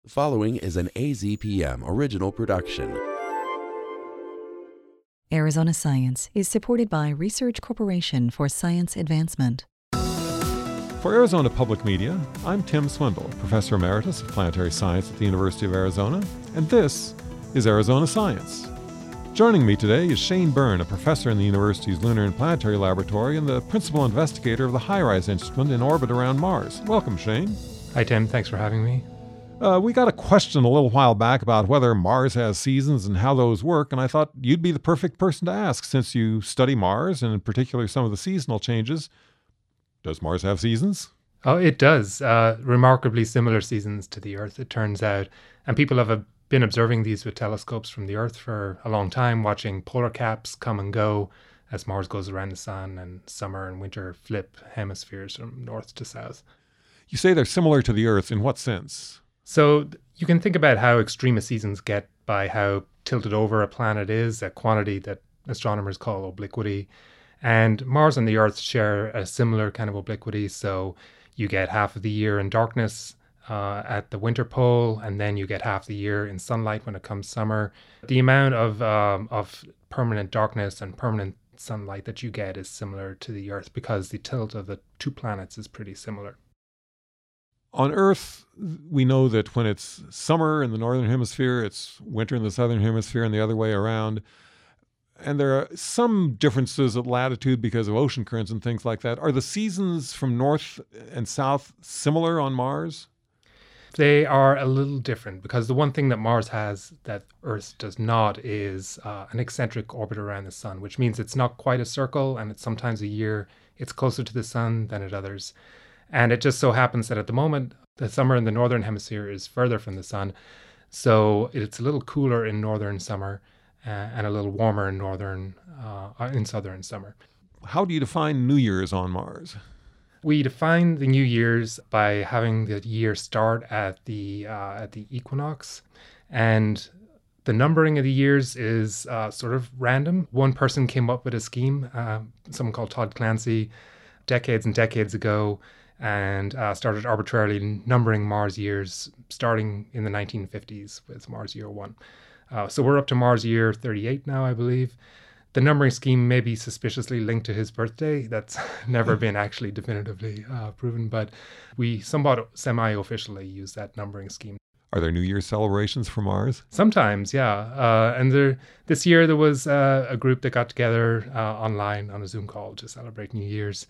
The following is an AZPM original production. Arizona Science is supported by Research Corporation for Science Advancement. For Arizona Public Media, I'm Tim Swindle, Professor Emeritus of Planetary Science at the University of Arizona, and this is Arizona Science. Joining me today is Shane Byrne, a professor in the university's Lunar and Planetary Laboratory and the principal investigator of the HiRISE instrument in orbit around Mars. Welcome, Shane. Hi, Tim. Thanks for having me. We got a question a little while back about whether Mars has seasons and how those work, and I thought you'd be the perfect person to ask since you study Mars, and in particular some of the seasonal changes. Does Mars have seasons? Oh, it does. Remarkably similar seasons to the Earth, it turns out. And people have been observing these with telescopes from the Earth for a long time, watching polar caps come and go as Mars goes around the sun, and summer and winter flip hemispheres from north to south. You say they're similar to the Earth. In what sense? So you can think about how extreme a seasons get by how tilted over a planet is, a quantity that astronomers call obliquity. And Mars and the Earth share a similar kind of obliquity. So you get half of the year in darkness at the winter pole, and then you get half the year in sunlight when it comes summer. The amount of permanent darkness and permanent sunlight that you get is similar to the Earth because the tilt of the two planets is pretty similar. On Earth, we know that when it's summer in the northern hemisphere, it's winter in the southern hemisphere and the other way around. And there are some differences at latitude because of ocean currents and things like that. Are the seasons from north and south similar on Mars? They are a little different because the one thing that Mars has that Earth does not is an eccentric orbit around the sun, which means it's not quite a circle, and it's sometimes a year it's closer to the sun than at others. And it just so happens that at the moment, the summer in the northern hemisphere is further from the sun. So it's a little cooler in northern summer and a little warmer in southern summer. How do you define New Year's on Mars? We define the New Year's by having the year start at the equinox. And the numbering of the years is sort of random. One person came up with a scheme, someone called Todd Clancy, decades and decades ago, and started arbitrarily numbering Mars years starting in the 1950s with Mars Year 1. So we're up to Mars Year 38 now, I believe. The numbering scheme may be suspiciously linked to his birthday. That's never been actually definitively proven, but we somewhat semi-officially use that numbering scheme. Are there New Year's celebrations for Mars? Sometimes, yeah. And this year there was a group that got together online on a Zoom call to celebrate New Year's.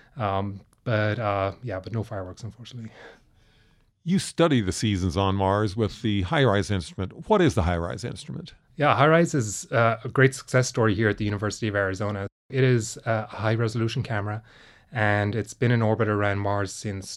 But no fireworks, unfortunately. You study the seasons on Mars with the HiRISE instrument. What is the HiRISE instrument? Yeah, HiRISE is a great success story here at the University of Arizona. It is a high-resolution camera, and it's been in orbit around Mars since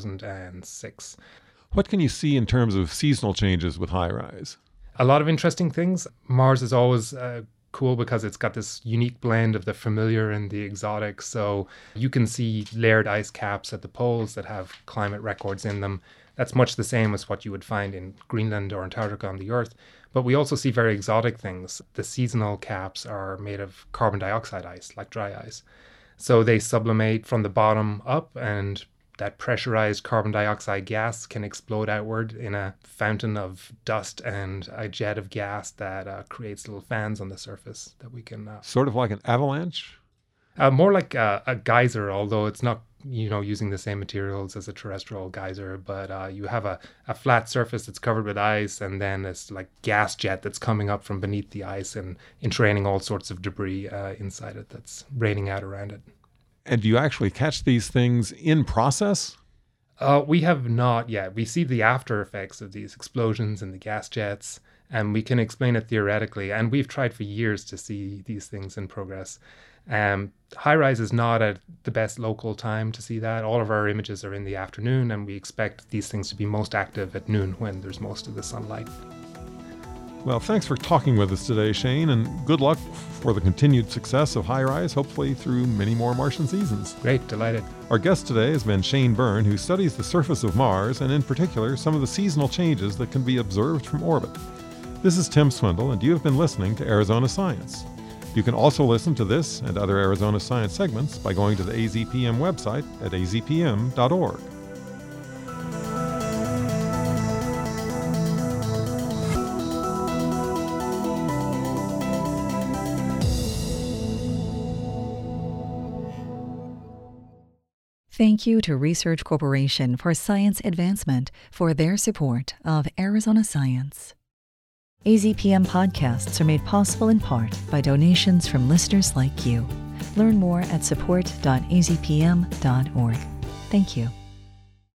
2006. What can you see in terms of seasonal changes with HiRISE? A lot of interesting things. Mars is always cool because it's got this unique blend of the familiar and the exotic. So you can see layered ice caps at the poles that have climate records in them. That's much the same as what you would find in Greenland or Antarctica on the Earth. But we also see very exotic things. The seasonal caps are made of carbon dioxide ice, like dry ice. So they sublimate from the bottom up, and that pressurized carbon dioxide gas can explode outward in a fountain of dust and a jet of gas that creates little fans on the surface that we can... Sort of like an avalanche? More like a geyser, although it's not, using the same materials as a terrestrial geyser, but you have a flat surface that's covered with ice, and then this like gas jet that's coming up from beneath the ice and entraining all sorts of debris inside it that's raining out around it. And do you actually catch these things in process? We have not yet. We see the after effects of these explosions and the gas jets, and we can explain it theoretically. And we've tried for years to see these things in progress. HiRISE is not at the best local time to see that. All of our images are in the afternoon, and we expect these things to be most active at noon when there's most of the sunlight. Well, thanks for talking with us today, Shane, and good luck for the continued success of HiRISE, hopefully through many more Martian seasons. Great, delighted. Our guest today has been Shane Byrne, who studies the surface of Mars, and in particular, some of the seasonal changes that can be observed from orbit. This is Tim Swindle, and you have been listening to Arizona Science. You can also listen to this and other Arizona Science segments by going to the AZPM website at azpm.org. Thank you to Research Corporation for Science Advancement for their support of Arizona Science. AZPM podcasts are made possible in part by donations from listeners like you. Learn more at support.azpm.org. Thank you.